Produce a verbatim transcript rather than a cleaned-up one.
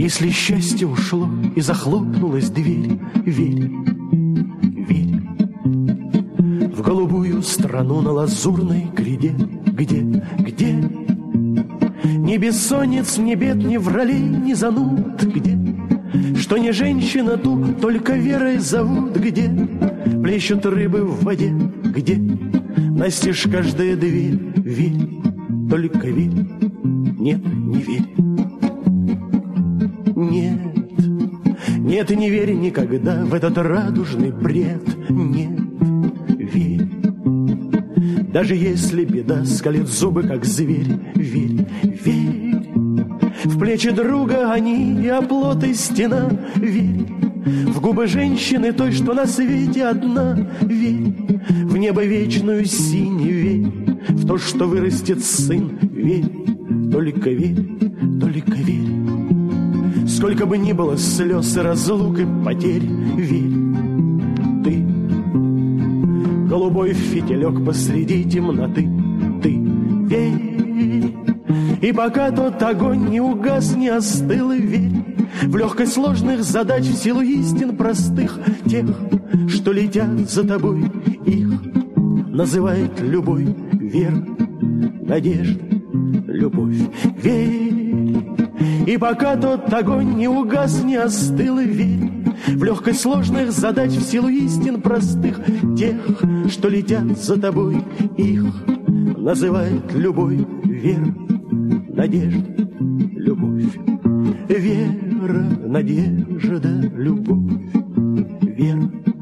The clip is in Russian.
Если счастье ушло и захлопнулась дверь, верь, верь в голубую страну на лазурной гряде, где, где ни бессонниц, ни бед, ни вралей, ни зануд, где, что не женщина ту, только верой зовут, где плещут рыбы в воде, где настежь каждая дверь, верь, только верь, нет, не верь. Нет, нет, не верь никогда в этот радужный бред. Нет, верь. Даже если беда скалит зубы, как зверь, верь, верь. В плечи друга они и оплот и стена, верь. В губы женщины той, что на свете одна, верь. В небо вечную синь, верь. В то, что вырастет сын, верь. Только верь, только верь. Сколько бы ни было слез и разлук и потерь, верь, ты, голубой фитилек посреди темноты, ты, верь. И пока тот огонь не угас, не остыл, верь в легкость сложных задач, в силу истин простых, тех, что летят за тобой, их называет любовь, вера, надежда, любовь, верь. И пока тот огонь не угас, не остыл, и верь в легкость сложных задач, в силу истин простых, тех, что летят за тобой, их называет любовь, вера, надежда, любовь. Вера, надежда, любовь, вера,